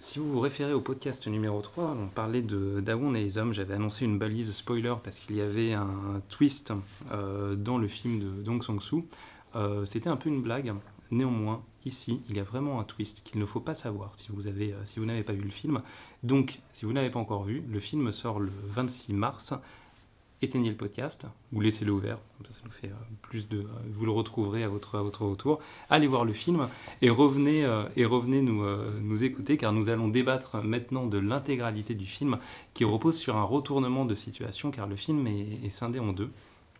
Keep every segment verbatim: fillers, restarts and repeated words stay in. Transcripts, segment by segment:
Si vous vous référez au podcast numéro trois, on parlait de Dawn et les hommes. J'avais annoncé une balise spoiler parce qu'il y avait un twist euh, dans le film de Dong Sang-soo. Euh, c'était un peu une blague. Néanmoins, ici, il y a vraiment un twist qu'il ne faut pas savoir si vous, avez, euh, si vous n'avez pas vu le film. Donc, si vous n'avez pas encore vu, le film sort le vingt-six mars. Éteignez le podcast ou laissez-le ouvert, comme ça, ça nous fait euh, plus de... Euh, vous le retrouverez à votre, à votre retour. Allez voir le film et revenez, euh, et revenez nous, euh, nous écouter, car nous allons débattre maintenant de l'intégralité du film qui repose sur un retournement de situation, car le film est, est scindé en deux.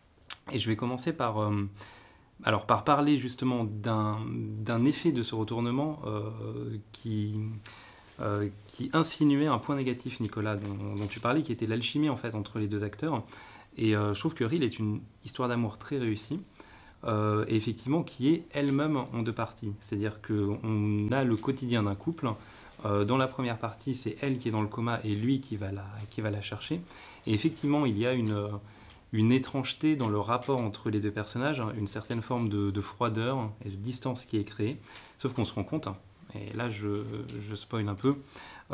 Et je vais commencer par, euh, alors, par parler justement d'un, d'un effet de ce retournement euh, qui... Euh, qui insinuait un point négatif, Nicolas, dont, dont tu parlais, qui était l'alchimie en fait entre les deux acteurs. Et euh, je trouve que Reel est une histoire d'amour très réussie, euh, et effectivement qui est elle-même en deux parties. C'est-à-dire qu'on a le quotidien d'un couple. Euh, dans la première partie, c'est elle qui est dans le coma et lui qui va la, qui va la chercher. Et effectivement, il y a une, une étrangeté dans le rapport entre les deux personnages, une certaine forme de, de froideur et de distance qui est créée. Sauf qu'on se rend compte, et là je, je spoil un peu,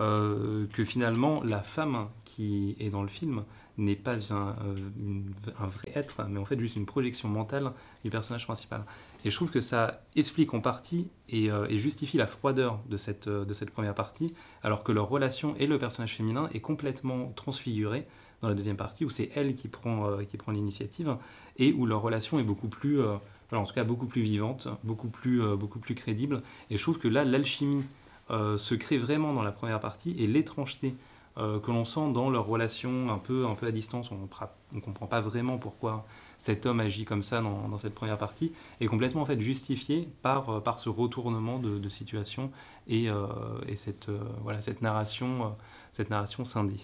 euh, que finalement la femme qui est dans le film n'est pas un, une, un vrai être, mais en fait juste une projection mentale du personnage principal. Et je trouve que ça explique en partie et, euh, et justifie la froideur de cette, de cette première partie, alors que leur relation et le personnage féminin est complètement transfigurée dans la deuxième partie, où c'est elle qui prend, euh, qui prend l'initiative, et où leur relation est beaucoup plus... Euh, voilà, en tout cas beaucoup plus vivante, beaucoup plus, euh, beaucoup plus crédible. Et je trouve que là, l'alchimie euh, se crée vraiment dans la première partie, et l'étrangeté euh, que l'on sent dans leur relation un peu, un peu à distance, on ne comprend pas vraiment pourquoi cet homme agit comme ça dans, dans cette première partie, est complètement en fait justifié par, euh, par ce retournement de, de situation et, euh, et cette, euh, voilà, cette, narration, euh, cette narration scindée.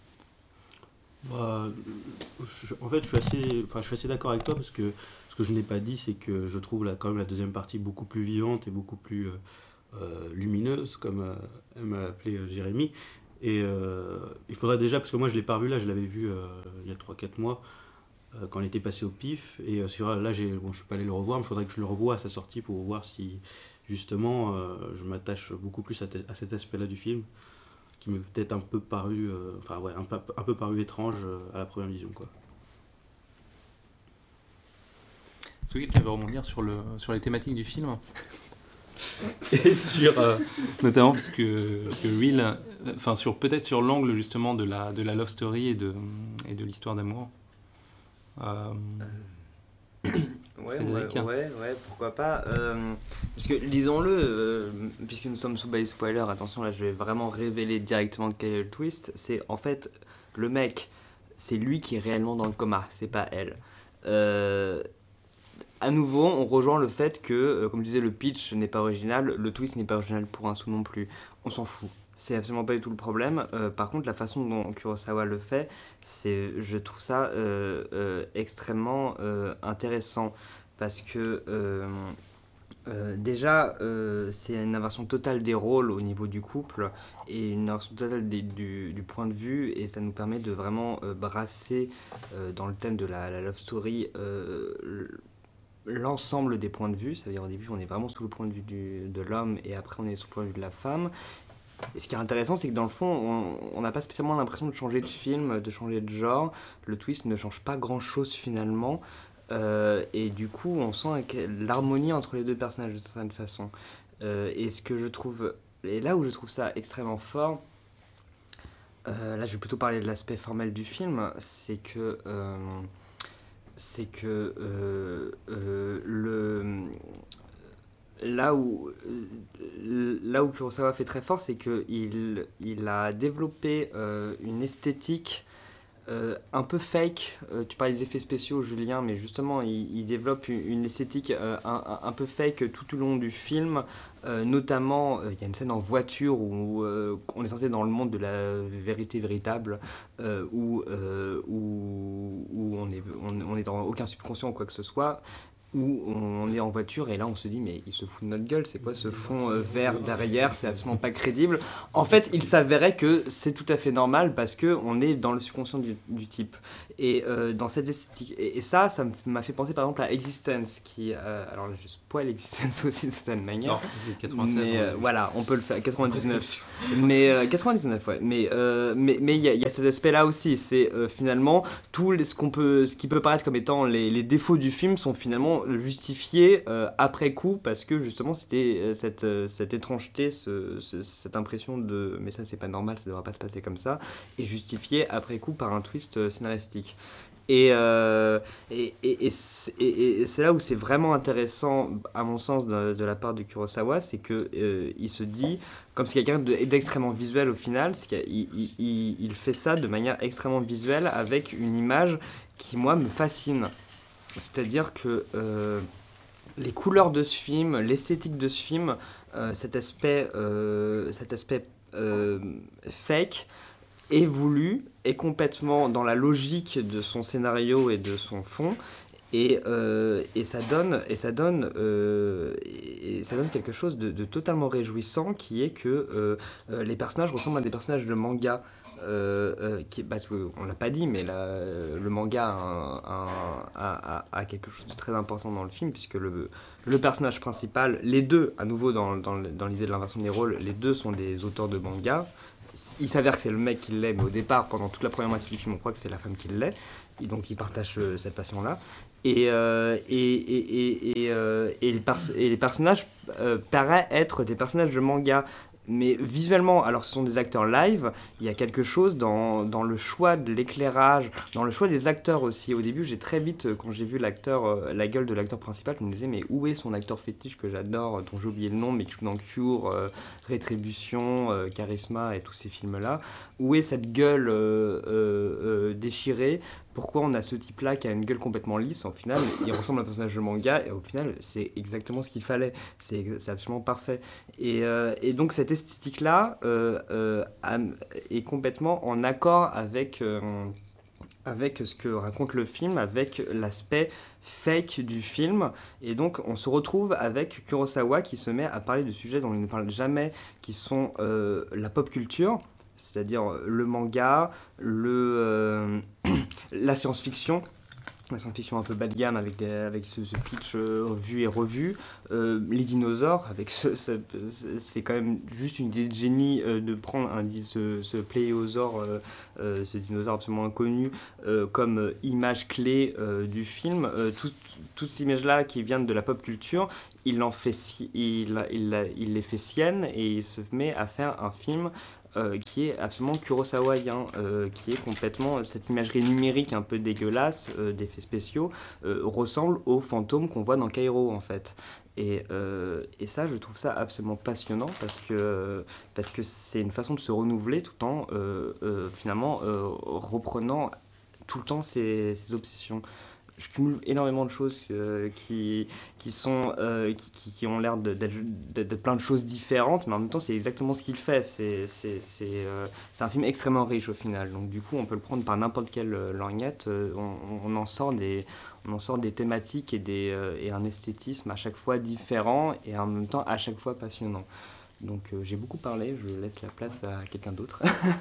Bah, je- en fait, je suis assez, enfin, je suis assez d'accord avec toi parce que ce que je n'ai pas dit, c'est que je trouve la, quand même la deuxième partie beaucoup plus vivante et beaucoup plus euh, euh, lumineuse, comme euh, elle m'a appelé euh, Jérémy. Et euh, il faudrait déjà, parce que moi je l'ai pas revu là, je l'avais vu euh, il y a trois quatre mois euh, quand il était passé au pif. Et euh, c'est vrai, là, j'ai, bon, je suis pas allé le revoir, mais il faudrait que je le revoie à sa sortie pour voir si justement euh, je m'attache beaucoup plus à, te- à cet aspect-là du film qui m'est peut-être un peu paru, euh, enfin ouais, un peu, un peu paru étrange euh, à la première vision, quoi. Est-ce que quelqu'un veut rebondir sur, le, sur les thématiques du film et sur euh, notamment parce que parce que Will, euh, enfin sur peut-être sur l'angle justement de la de la love story et de et de l'histoire d'amour. Euh, Ouais, ouais, Frédéric. ouais, ouais, pourquoi pas. Euh, parce que, lisons-le, euh, puisque nous sommes sous base spoiler, attention, là je vais vraiment révéler directement quel est le twist. C'est en fait, le mec, c'est lui qui est réellement dans le coma, c'est pas elle. Euh, à nouveau, on rejoint le fait que, euh, comme je disais, le pitch n'est pas original, le twist n'est pas original pour un sou non plus. On s'en fout. C'est absolument pas du tout le problème. Euh, par contre, la façon dont Kurosawa le fait, c'est, je trouve ça euh, euh, extrêmement euh, intéressant. Parce que, euh, euh, déjà, euh, c'est une inversion totale des rôles au niveau du couple et une inversion totale des- du, du point de vue. Et ça nous permet de vraiment euh, brasser euh, dans le thème de la, la love story euh, l'ensemble des points de vue. Ça veut dire au début on est vraiment sous le point de vue du, de l'homme et après on est sous le point de vue de la femme. Et ce qui est intéressant, c'est que dans le fond, on n'a pas spécialement l'impression de changer de film, de changer de genre. Le twist ne change pas grand-chose finalement. Euh, et du coup, on sent que- l'harmonie entre les deux personnages de certaine façon. Euh, et ce que je trouve, et là où je trouve ça extrêmement fort, euh, là je vais plutôt parler de l'aspect formel du film, c'est que euh, c'est que euh, euh, le là où euh, là où Kurosawa fait très fort, c'est que il, il a développé euh, une esthétique euh, un peu fake. Euh, tu parlais des effets spéciaux, Julien, mais justement, il, il développe une, une esthétique euh, un, un, un peu fake tout au long du film. Euh, notamment, euh, il y a une scène en voiture où euh, on est censé être dans le monde de la vérité véritable, euh, où, euh, où, où on est, on, on est dans aucun subconscient ou quoi que ce soit. où on est en voiture et là on se dit mais il se fout de notre gueule, c'est quoi ce fond euh, vert derrière, c'est absolument pas crédible. En fait il s'avérait que c'est tout à fait normal parce que on est dans le subconscient du, du type et euh, dans cette esthétique et, et ça ça m'a fait penser par exemple à Existence qui euh, alors là, je spoil Existence aussi de certaine manière. Non, quatre-vingt-seize, mais euh, on voilà on peut le faire quatre-vingt-dix-neuf mais euh, quatre-vingt-dix-neuf ouais mais euh, mais mais il y, y a cet aspect là aussi, c'est euh, finalement tout les, ce qu'on peut ce qui peut paraître comme étant les, les défauts du film sont finalement justifié euh, après coup parce que justement c'était euh, cette, euh, cette étrangeté, ce, ce, cette impression de mais ça c'est pas normal, ça devrait pas se passer comme ça, est justifié après coup par un twist euh, scénaristique. Et, euh, et, et, et, c'est, et, et c'est là où c'est vraiment intéressant, à mon sens, de, de la part de Kurosawa, c'est qu'il euh, se dit, comme c'est quelqu'un de, d'extrêmement visuel au final, c'est qu'il il, il, il fait ça de manière extrêmement visuelle avec une image qui, moi, me fascine. C'est-à-dire que euh, les couleurs de ce film, l'esthétique de ce film, euh, cet aspect, euh, cet aspect euh, fake est voulu, est complètement dans la logique de son scénario et de son fond. Et, euh, et ça donne, et ça donne, euh, et ça donne quelque chose de, de totalement réjouissant qui est que euh, euh, les personnages ressemblent à des personnages de manga. Euh, euh, qui, parce qu'on ne l'a pas dit, mais la, le manga a, un, a, a, a quelque chose de très important dans le film, puisque le, le personnage principal, les deux, à nouveau dans, dans, dans l'idée de l'inversion des rôles, les deux sont des auteurs de manga. Il s'avère que c'est le mec qui l'est, mais au départ, pendant toute la première moitié du film, on croit que c'est la femme qui l'est. Et donc, ils partagent euh, cette passion-là. Et, euh, et, et, et, et, euh, et, les pers- et les personnages euh, paraissent être des personnages de manga. Mais visuellement, alors ce sont des acteurs live, il y a quelque chose dans, dans le choix de l'éclairage, dans le choix des acteurs aussi. Au début, j'ai très vite, quand j'ai vu l'acteur, euh, la gueule de l'acteur principal, je me disais, mais où est son acteur fétiche que j'adore, dont j'ai oublié le nom, mais qui joue dans Cure, euh, Rétribution, euh, Charisma et tous ces films-là. Où est cette gueule euh, euh, euh, déchirée ? Pourquoi on a ce type-là qui a une gueule complètement lisse? Au final, il ressemble à un personnage de manga et au final, c'est exactement ce qu'il fallait. C'est, c'est absolument parfait. Et, euh, et donc, cette esthétique-là euh, euh, est complètement en accord avec, euh, avec ce que raconte le film, avec l'aspect fake du film. Et donc, on se retrouve avec Kurosawa qui se met à parler de sujets dont il ne parle jamais, qui sont euh, la pop culture, c'est-à-dire le manga, le, euh, la science-fiction, la science-fiction un peu bas de gamme avec, des, avec ce, ce pitch euh, vu et revu, euh, les dinosaures, avec ce, ce, c'est quand même juste une idée de génie euh, de prendre un, ce, ce pléiosaure, euh, euh, ce dinosaure absolument inconnu, euh, comme euh, image clé euh, du film. Euh, tout, toutes ces images-là qui viennent de la pop culture, il, en fait, il, il, il les fait siennes et il se met à faire un film Euh, qui est absolument kurosawaien, euh, qui est complètement, cette imagerie numérique un peu dégueulasse euh, d'effets spéciaux, euh, ressemble aux fantômes qu'on voit dans Kairo en fait. Et, euh, et ça, je trouve ça absolument passionnant parce que, parce que c'est une façon de se renouveler tout en euh, euh, finalement euh, reprenant tout le temps ses, ses obsessions. Je cumule énormément de choses euh, qui, qui, sont, euh, qui, qui, qui ont l'air de, d'être, d'être plein de choses différentes, mais en même temps, c'est exactement ce qu'il fait. C'est, c'est, c'est, euh, c'est un film extrêmement riche au final. Donc, du coup, on peut le prendre par n'importe quelle lorgnette. Euh, on, on, en sort des, on en sort des thématiques et, des, euh, et un esthétisme à chaque fois différent et en même temps à chaque fois passionnant. Donc euh, j'ai beaucoup parlé, je laisse la place à quelqu'un d'autre.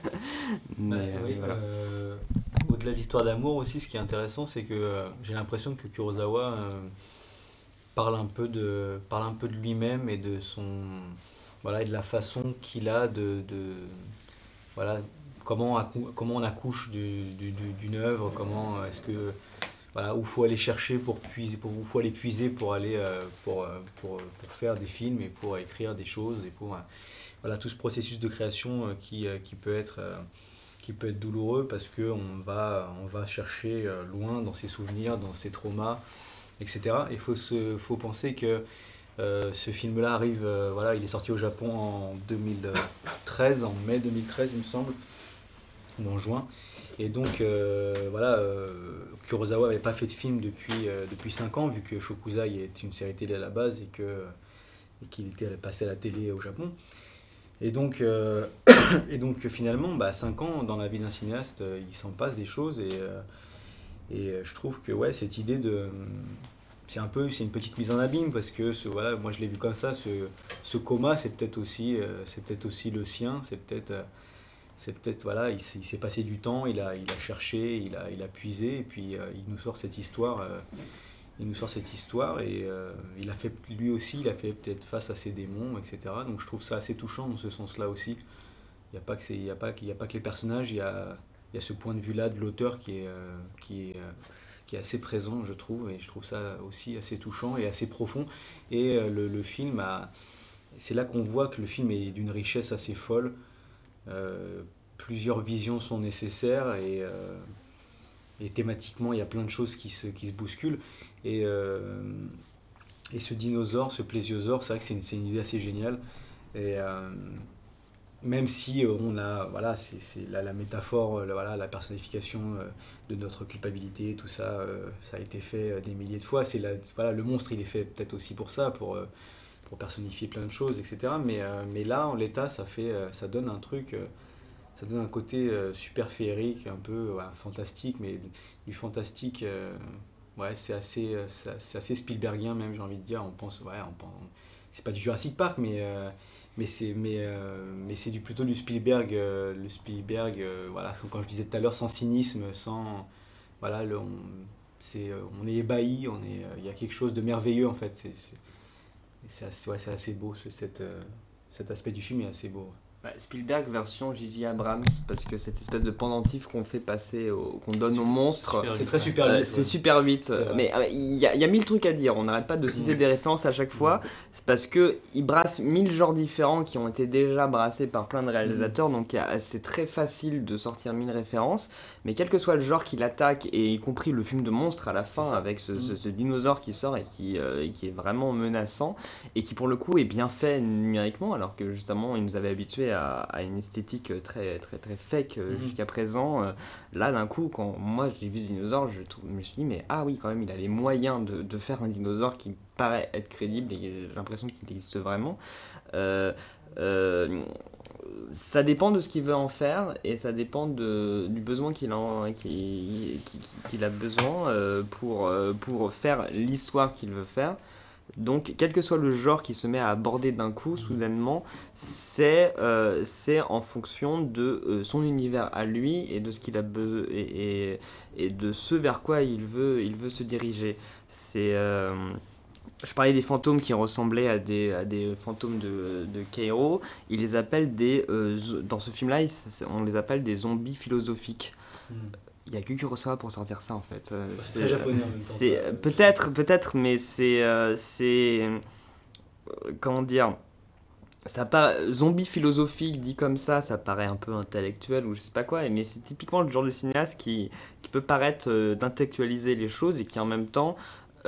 Mais, bah, oui, euh, voilà. euh, au-delà de l'histoire d'amour aussi, ce qui est intéressant, c'est que euh, j'ai l'impression que Kurosawa euh, parle un peu de parle un peu de lui-même et de son voilà et de la façon qu'il a de, de voilà comment accou- comment on accouche du, du, du, d'une œuvre, comment est-ce que voilà, où il faut aller chercher pour puiser, pour, où il faut aller puiser pour aller euh, pour, euh, pour, pour faire des films et pour écrire des choses et pour euh, voilà tout ce processus de création euh, qui, euh, qui peut être euh, qui peut être douloureux parce que on va on va chercher euh, loin dans ses souvenirs, dans ses traumas, et cetera. Il faut se faut penser que euh, ce film-là arrive euh, voilà, il est sorti au Japon en deux mille treize, en mai deux mille treize il me semble, ou en juin. Et donc, euh, voilà, euh, Kurosawa n'avait pas fait de film depuis, euh, depuis cinq ans, vu que Shokuzai est une série télé à la base et, que, et qu'il était passé à la télé au Japon. Et donc, euh, et donc finalement, bah, cinq ans dans la vie d'un cinéaste, euh, il s'en passe des choses. Et, euh, et je trouve que ouais, cette idée de, c'est un peu, c'est une petite mise en abîme parce que ce, voilà, moi je l'ai vu comme ça, ce, ce coma c'est peut-être aussi, euh, c'est peut-être aussi le sien, c'est peut-être, euh, c'est peut-être voilà, il s'est, il s'est passé du temps, il a, il a cherché, il a, il a puisé et puis euh, il nous sort cette histoire, euh, il nous sort cette histoire et euh, il a fait lui aussi, il a fait peut-être face à ses démons, et cetera. Donc je trouve ça assez touchant dans ce sens-là aussi. Il n'y a pas que c'est, il y a pas, il y a pas que les personnages, il y a, il y a ce point de vue-là de l'auteur qui est, euh, qui est euh, qui est assez présent, je trouve, et je trouve ça aussi assez touchant et assez profond. Et euh, le, le film, a, c'est là qu'on voit que le film est d'une richesse assez folle. Euh, plusieurs visions sont nécessaires et, euh, et thématiquement, il y a plein de choses qui se, qui se bousculent. Et, euh, et ce dinosaure, ce plésiosaure, c'est vrai que c'est une, c'est une idée assez géniale. Et, euh, même si euh, on a, voilà, c'est, c'est la, la métaphore, euh, voilà, la personnification euh, de notre culpabilité, tout ça, euh, ça a été fait euh, des milliers de fois. C'est la, voilà, le monstre, il est fait peut-être aussi pour ça, pour, euh, pour personnifier plein de choses, et cetera. Mais, euh, mais là, en l'état, ça, fait, euh, ça donne un truc, euh, ça donne un côté euh, super féerique, un peu ouais, fantastique, mais du fantastique, euh, ouais, c'est assez, euh, c'est, c'est assez Spielbergien même, j'ai envie de dire. On pense, ouais, on pense, c'est pas du Jurassic Park, mais... Euh, mais c'est mais euh, mais c'est du plutôt du Spielberg euh, le Spielberg euh, voilà, quand je disais tout à l'heure, sans cynisme, sans voilà, le, on c'est on est ébahi, on est il y a quelque chose de merveilleux en fait, c'est c'est c'est assez, ouais, c'est assez beau ce, cette, euh, cet aspect du film est assez beau. Bah, Spielberg version J J Abrams, parce que cette espèce de pendentif qu'on fait passer, au, qu'on donne aux monstres, Super C'est vite, très ouais. super euh, vite, c'est ouais. super vite. C'est vrai. Mais euh, il y, a- il y a mille trucs à dire, on n'arrête pas de citer des références à chaque fois. C'est parce que il brasse mille genres différents qui ont été déjà brassés par plein de réalisateurs, donc il y a- c'est très facile de sortir mille références. Mais quel que soit le genre qu'il attaque, et y compris le film de monstre à la fin, C'est ça. avec ce, ce- Mhm. ce dinosaure qui sort et qui, euh, et qui est vraiment menaçant, et qui pour le coup est bien fait numériquement, alors que justement il nous avait habitués à, à une esthétique très très très fake euh, Mhm. jusqu'à présent. Euh, là d'un coup, quand moi j'ai vu ce dinosaure, je, trouve- je me suis dit mais ah oui, quand même il a les moyens de, de faire un dinosaure qui paraît être crédible et j'ai l'impression qu'il existe vraiment. Euh, euh, Ça dépend de ce qu'il veut en faire et ça dépend de, du besoin qu'il, en, qu'il, qu'il- qu'il a besoin euh, pour, euh, pour faire l'histoire qu'il veut faire. Donc, quel que soit le genre qu'il se met à aborder d'un coup, soudainement, c'est, euh, c'est en fonction de euh, son univers à lui et de ce qu'il a besoin et, et, et de ce vers quoi il veut, il veut se diriger. C'est, euh, je parlais des fantômes qui ressemblaient à des, à des fantômes de, de Keiro. Il les appelle des, euh, zo- dans ce film-là, il s- on les appelle des zombies philosophiques. Mhm. Il n'y a que Kurosawa pour sortir ça en fait. Euh, C'est très japonais en même temps. c'est ça. peut-être, peut-être, mais c'est, euh, c'est, euh, comment dire, ça paraît, zombie philosophique dit comme ça, ça paraît un peu intellectuel ou je sais pas quoi, mais c'est typiquement le genre de cinéaste qui, qui peut paraître euh, d'intellectualiser les choses et qui en même temps,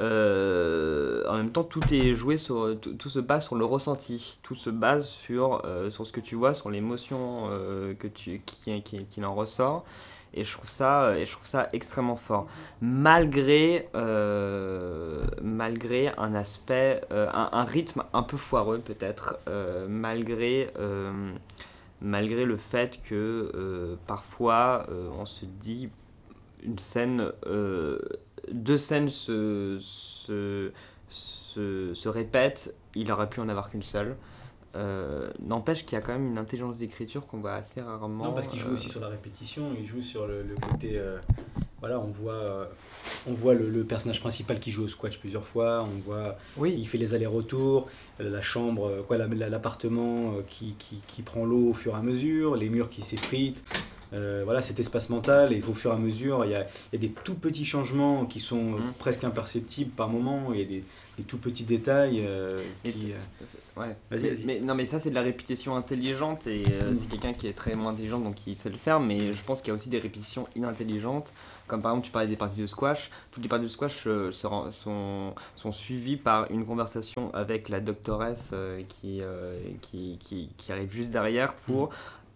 euh, en même temps tout est joué sur, tout, tout se base sur le ressenti, tout se base sur, euh, sur ce que tu vois, sur l'émotion euh, que tu, qui, qui, qui en ressort. Et je trouve ça, et je trouve ça extrêmement fort. Malgré, euh, malgré un aspect, euh, un, un rythme un peu foireux peut-être, euh, malgré, euh, malgré le fait que euh, parfois euh, on se dit une scène, euh, deux scènes se, se, se, se répètent, il aurait pu en avoir qu'une seule. Euh, n'empêche qu'il y a quand même une intelligence d'écriture qu'on voit assez rarement. Non, parce qu'il joue euh, aussi sur la répétition, il joue sur le, le côté. Euh, voilà, on voit, euh, on voit le, le personnage principal qui joue au squash plusieurs fois, on voit. Oui, Il fait les allers-retours, euh, la chambre, euh, quoi, la- la- l'appartement euh, qui, qui, qui prend l'eau au fur et à mesure, les murs qui s'effritent. Euh, voilà, cet espace mental, et au fur et à mesure, il y a, il y a des tout petits changements qui sont euh, Mhm. presque imperceptibles par moment, il y a des, des tout petits détails euh, Et qui. c'est- euh, c'est- ouais. Vas-y, mais, vas-y. mais- non, mais ça, c'est de la répétition intelligente et euh, Mm. c'est quelqu'un qui est très moins intelligent donc qui sait le faire. Mais je pense qu'il y a aussi des répétitions inintelligentes. Comme par exemple, tu parlais des parties de squash. Toutes les parties de squash euh, seront- sont, sont suivies par une conversation avec la doctoresse euh, qui, euh, qui, qui, qui arrive juste derrière pour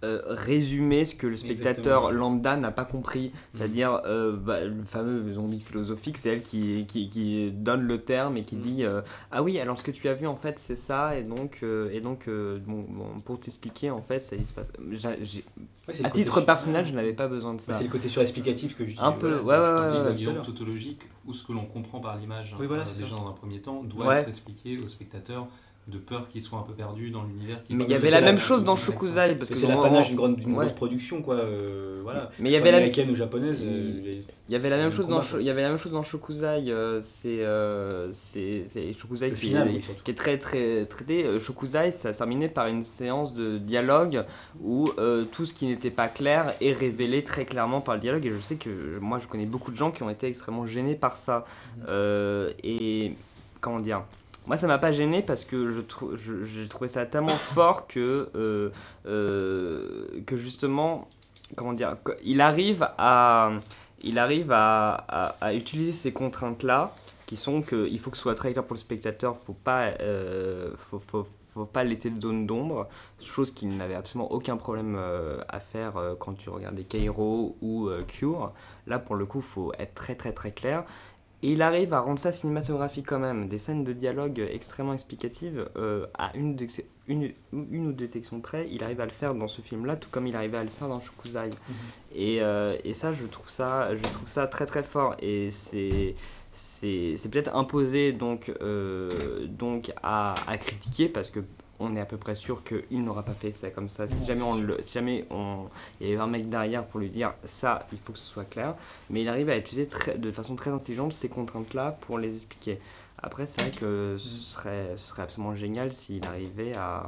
euh, résumer ce que le spectateur Exactement. lambda n'a pas compris, c'est-à-dire euh, bah, le fameux zombie philosophique, c'est elle qui, qui, qui donne le terme et qui Mm. dit euh, ah oui, alors ce que tu as vu en fait c'est ça, et donc, euh, et donc euh, bon, bon, pour t'expliquer en fait ça il se passe. J'ai, j'ai- Ouais, c'est à le côté titre sur- personnel, je n'avais pas besoin de Ouais, ça. c'est le côté surexplicatif que je dis. Un peu, voilà, ouais, je ouais, t'en ouais, dis ouais. tout à L'exemple l'heure. tautologique ou ce que l'on comprend par l'image, Oui, voilà, euh, c'est déjà ça. dans un premier temps, doit Ouais. être expliqué au spectateur de peur qu'il soit un peu perdu dans l'univers. qui Mais il y parle. avait c'est la la- même chose dans l'accent. Shokuzai parce Mais que c'est dans- l'apanage d'une, grande, d'une ouais. grosse production, quoi. euh, voilà. Mais Que il y ce soit avait la- américaine ou japonaise. il- euh, les- Il y avait c'est la le même même chose dans combat, Sho- quoi. il y avait la même chose dans Shokuzai, euh, c'est euh, c'est c'est Shokuzai Le qui, final, est, oui, surtout. qui est très très traité. Euh, Shokuzai, ça terminait par une séance de dialogue où euh, tout ce qui n'était pas clair est révélé très clairement par le dialogue, et je sais que moi je connais beaucoup de gens qui ont été extrêmement gênés par ça. Euh, et comment dire, moi ça m'a pas gêné parce que je trou- je- j'ai trouvé ça tellement fort que euh, euh, que justement, comment dire, qu- il arrive à il arrive à, à- à utiliser ces contraintes là qui sont que il faut que ce soit très clair pour le spectateur, faut pas euh, faut, faut, faut pas laisser de zone d'ombre, chose qu'il n'avait absolument aucun problème euh, à faire euh, quand tu regardais Kairo ou euh, Cure. Là pour le coup faut être très très très clair. Et il arrive à rendre ça cinématographique quand même, des scènes de dialogue extrêmement explicatives, euh, à une, des- une, une ou deux sections près, il arrive à le faire dans ce film-là, tout comme il arrivait à le faire dans Shokuzai. Et, euh, et ça, je trouve ça, je trouve ça très très fort. Et c'est, c'est, c'est peut-être imposé donc, euh, donc à, à critiquer, parce que on est à peu près sûr qu'il n'aura pas fait ça comme ça. Si jamais, on le, si jamais on, il y avait un mec derrière pour lui dire ça, il faut que ce soit clair. Mais il arrive à utiliser très, de façon très intelligente ces contraintes-là pour les expliquer. Après, c'est vrai que ce serait, ce serait absolument génial s'il arrivait à,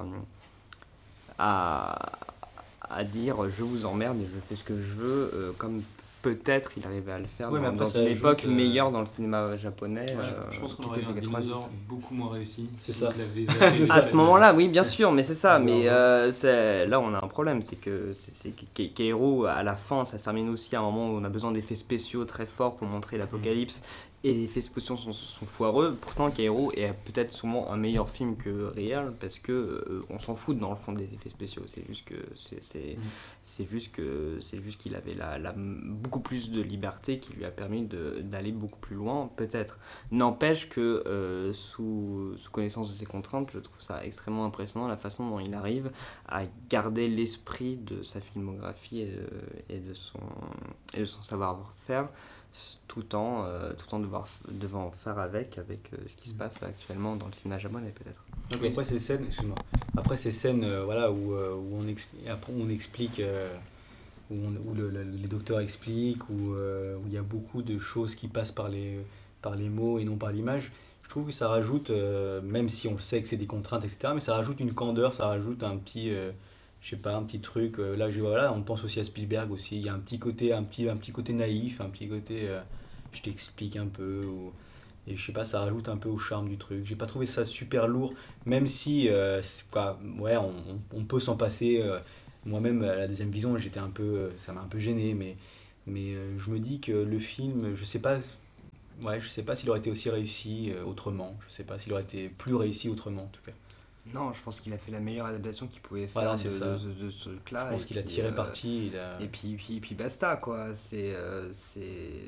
à, à dire je vous emmerde et je fais ce que je veux, euh, comme peut-être il arrivait à le faire Ouais, mais dans, après, dans ça une ajoute, époque euh, meilleure dans le cinéma japonais. Ouais, euh, je pense qu'on qui aurait eu était un des années quatre-vingt-dix. dinosaure beaucoup moins réussi. C'est s'il ça. avait C'est zappé ça. À le- ce moment-là, oui, bien sûr, mais c'est ça. Ouais, Mais ouais. euh, c'est- là, on a un problème, c'est que c'est c'est que Ke- Keiro, à la fin, ça se termine aussi à un moment où on a besoin d'effets spéciaux très forts pour montrer l'apocalypse, et les effets spéciaux sont, sont foireux. Pourtant, Keiro est peut-être sûrement un meilleur film que Real, parce que euh, on s'en fout dans le fond des effets spéciaux. C'est juste que c'est c'est- Mm. c'est juste que c'est juste qu'il avait la, la- beaucoup plus de liberté qui lui a permis de- d'aller beaucoup plus loin, peut-être. N'empêche que euh, sous, sous connaissance de ses contraintes, je trouve ça extrêmement impressionnant la façon dont il arrive à garder l'esprit de sa filmographie et de, et de son, et de son savoir-faire, tout en, euh, tout en devoir, devant faire avec, avec euh, ce qui se passe actuellement dans le cinéma japonais, peut-être. Donc, après ces scènes, excuse-moi. Après ces scènes, euh, voilà, où, euh, où on explique, après on explique, euh, où, on- où le- le- les docteurs expliquent, où euh, où il y a beaucoup de choses qui passent par les, par les mots et non par l'image. Je trouve que ça rajoute, euh, même si on sait que c'est des contraintes, et cetera, mais ça rajoute une candeur, ça rajoute un petit, euh, je sais pas, un petit truc. euh, là, je, voilà, on pense aussi à Spielberg aussi. Il y a un petit côté, un petit, un petit côté naïf, un petit côté, euh, je t'explique un peu. Ou, et je sais pas, ça rajoute un peu au charme du truc. J'ai pas trouvé ça super lourd, même si, euh, c'est quoi, ouais, on, on- on peut s'en passer. euh, moi-même, à la deuxième vision, j'étais un peu, euh, ça m'a un peu gêné, mais, mais euh, je me dis que le film, je sais pas, ouais, je sais pas s'il aurait été aussi réussi euh, autrement. Je sais pas s'il aurait été plus réussi autrement, en tout cas. Non, je pense qu'il a fait la meilleure adaptation qu'il pouvait faire Voilà, de, c'est ça. de, de- de ce truc-là. Je pense et qu'il a puis, tiré euh, parti. Il a... Et puis, puis, puis basta, quoi. C'est, euh, c'est...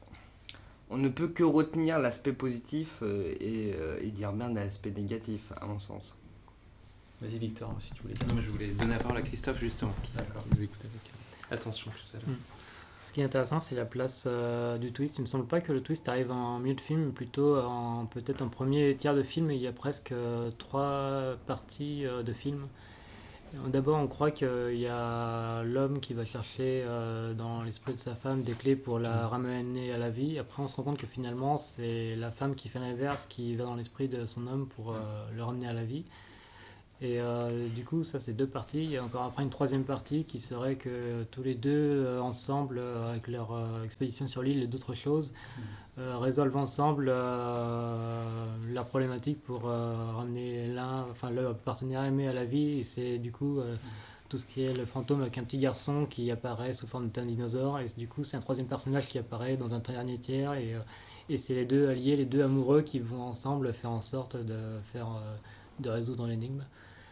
On ne peut que retenir l'aspect positif euh, et, euh, et dire merde à l'aspect négatif, à mon sens. Vas-y, Victor, si tu voulais dire. Non, mais je voulais donner la parole à Christophe justement, qui D'accord. nous écoute avec attention tout à l'heure. Mm. Ce qui est intéressant, c'est la place euh, du twist. Il me semble pas que le twist arrive en milieu de film, mais plutôt en peut-être en premier tiers de film. Il y a presque euh, trois parties euh, de film. D'abord, on croit qu'il y a l'homme qui va chercher euh, dans l'esprit de sa femme des clés pour la ramener à la vie. Après, on se rend compte que finalement, c'est la femme qui fait l'inverse, qui va dans l'esprit de son homme pour euh, le ramener à la vie. Et euh, du coup, ça, c'est deux parties. Il y a encore après une troisième partie qui serait que tous les deux, euh, ensemble, euh, avec leur euh, expédition sur l'île et d'autres choses, euh, résolvent ensemble euh, leur problématique pour euh, ramener l'un, enfin le partenaire aimé à la vie. Et c'est du coup euh, tout ce qui est le fantôme avec un petit garçon qui apparaît sous forme d'un dinosaure. Et du coup, c'est un troisième personnage qui apparaît dans un dernier tiers. Et, euh, et c'est les deux alliés, les deux amoureux qui vont ensemble faire en sorte de, faire, euh, de résoudre l'énigme.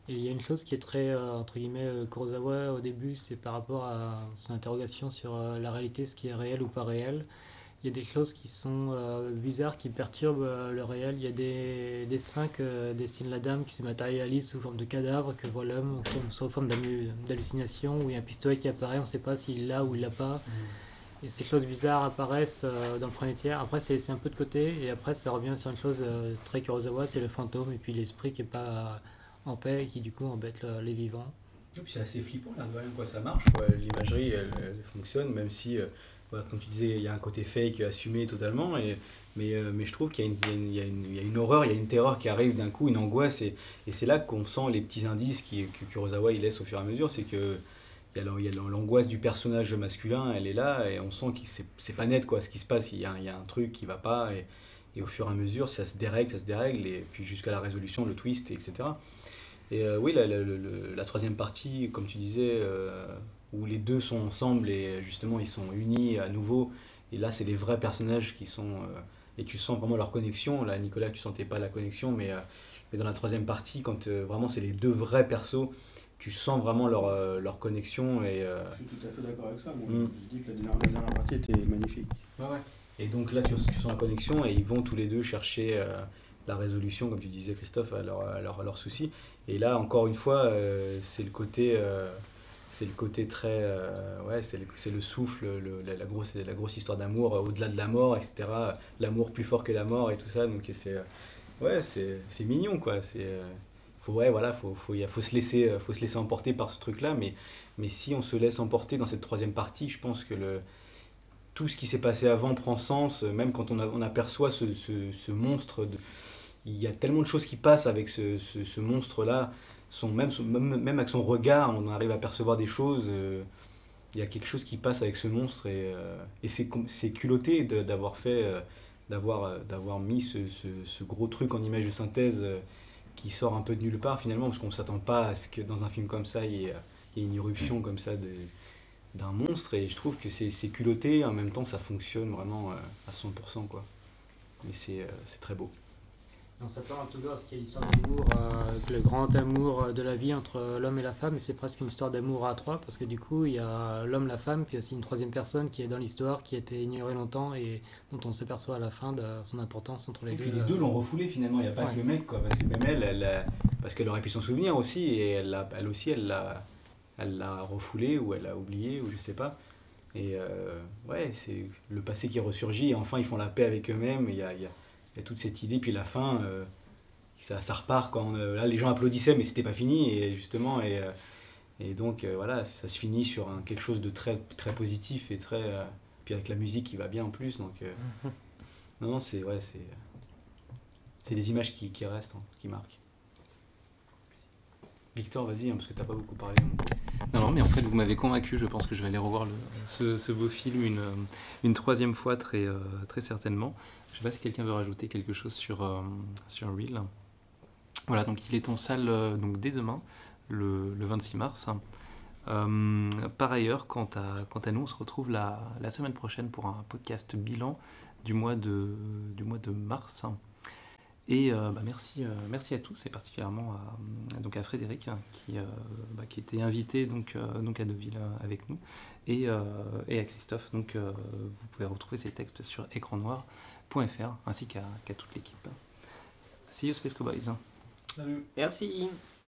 Et il y a une chose qui est très, euh, entre guillemets, euh, Kurosawa au début, c'est par rapport à son interrogation sur euh, la réalité, ce qui est réel ou pas réel. Il y a des choses qui sont euh, bizarres, qui perturbent euh, le réel. Il y a des dessins que dessine la dame qui se matérialise sous forme de cadavre, que voit l'homme, sous forme d'hallucination, où il y a un pistolet qui apparaît, on ne sait pas s'il l'a ou il l'a pas. Mmh. Et ces choses bizarres apparaissent euh, dans le premier tiers. Après, c'est laissé un peu de côté, et après, ça revient sur une chose euh, très Kurosawa, c'est le fantôme, et puis l'esprit qui n'est pas en paix, et qui du coup embête le, les vivants. C'est assez flippant, là, quoi. Ça marche, quoi. L'imagerie, elle, elle fonctionne, même si... Euh... Voilà, comme tu disais, il y a un côté fake assumé totalement, et, mais, euh, mais je trouve qu'il y a, une, il y a une, il y a une horreur, il y a une terreur qui arrive d'un coup, une angoisse, et, et c'est là qu'on sent les petits indices qui, que Kurosawa il laisse au fur et à mesure, c'est que il y a, il y a l'angoisse du personnage masculin, elle est là, et on sent que c'est, c'est pas net quoi, ce qui se passe, il y a, il y a un truc qui va pas, et, et au fur et à mesure, ça se dérègle, ça se dérègle, et puis jusqu'à la résolution, le twist, et cetera. Et euh, oui, la, la, la, la troisième partie, comme tu disais... Euh, où les deux sont ensemble et justement ils sont unis à nouveau, et là c'est les vrais personnages qui sont euh, et tu sens vraiment leur connexion. Là Nicolas, tu sentais pas la connexion, mais, euh, mais dans la troisième partie, quand euh, vraiment c'est les deux vrais persos, tu sens vraiment leur, euh, leur connexion. Et, euh... je suis tout à fait d'accord avec ça. Moi, mm. je dis que la dernière, la dernière partie était magnifique. Ouais, ouais. Et donc là tu, tu sens la connexion, et ils vont tous les deux chercher euh, la résolution, comme tu disais Christophe, à leurs à leur, à leur soucis. Et là encore une fois, euh, c'est le côté euh, c'est le côté très euh, ouais, c'est le, c'est le souffle, le, la, la grosse la grosse histoire d'amour euh, au-delà de la mort, etc. L'amour plus fort que la mort et tout ça, donc c'est euh, ouais, c'est c'est mignon quoi. C'est euh, faut ouais voilà faut faut il faut se laisser faut se laisser emporter par ce truc là, mais mais si on se laisse emporter dans cette troisième partie, je pense que le tout ce qui s'est passé avant prend sens, même quand on, a, on aperçoit ce, ce, ce monstre. De, il y a tellement de choses qui passent avec ce, ce, ce monstre là. Son, même, son, même, même avec son regard, on arrive à percevoir des choses. Euh, il y a quelque chose qui passe avec ce monstre, et, euh, et c'est, c'est culotté de, d'avoir fait, euh, d'avoir, d'avoir mis ce, ce, ce gros truc en image de synthèse euh, qui sort un peu de nulle part finalement, parce qu'on ne s'attend pas à ce que dans un film comme ça, il y ait, il y ait une irruption comme ça de, d'un monstre, et je trouve que c'est, c'est culotté, en même temps ça fonctionne vraiment euh, à cent pour cent quoi. Mais c'est, euh, c'est très beau. On s'attend toujours à ce qu'il y ait l'histoire d'amour, euh, le grand amour de la vie entre l'homme et la femme, et c'est presque une histoire d'amour à trois, parce que du coup, il y a l'homme, la femme, puis aussi une troisième personne qui est dans l'histoire, qui a été ignorée longtemps et dont on s'aperçoit à la fin de son importance entre les et deux. Et puis les deux l'ont refoulé finalement, il n'y a pas ouais. que le mec, quoi, parce que même elle, elle a, parce qu'elle aurait pu s'en souvenir aussi, et elle, a, elle aussi, elle l'a, elle l'a refoulé, ou elle l'a oublié, ou je sais pas. Et euh, ouais, c'est le passé qui ressurgit, et enfin ils font la paix avec eux-mêmes, il y a, il y a il y a toute cette idée, puis la fin, euh, ça, ça repart quand euh, là les gens applaudissaient, mais c'était pas fini, et justement, et, euh, et donc euh, voilà, ça se finit sur un, quelque chose de très, très positif, et très, euh, puis avec la musique qui va bien en plus, donc euh, non, non, c'est, ouais, c'est, c'est des images qui, qui restent, hein, qui marquent. Victor, vas-y, hein, parce que t'as pas beaucoup parlé. Non, non, mais en fait, vous m'avez convaincu. Je pense que je vais aller revoir le, ce, ce beau film une, une troisième fois, très, euh, très certainement. Je ne sais pas si quelqu'un veut rajouter quelque chose sur, euh, sur Reel. Voilà, donc il est en salle euh, donc dès demain, le, le vingt-six mars. Euh, par ailleurs, quant à, quant à nous, on se retrouve la, la semaine prochaine pour un podcast bilan du mois de, du mois de mars. Et euh, bah merci, euh, merci à tous, et particulièrement à, donc à Frédéric, hein, qui, euh, bah, qui était invité donc, euh, donc à Deauville euh, avec nous, et, euh, et à Christophe. Donc, euh, vous pouvez retrouver ces textes sur écran noir point f r, ainsi qu'à, qu'à toute l'équipe. See you Space Cowboys. Salut. Merci.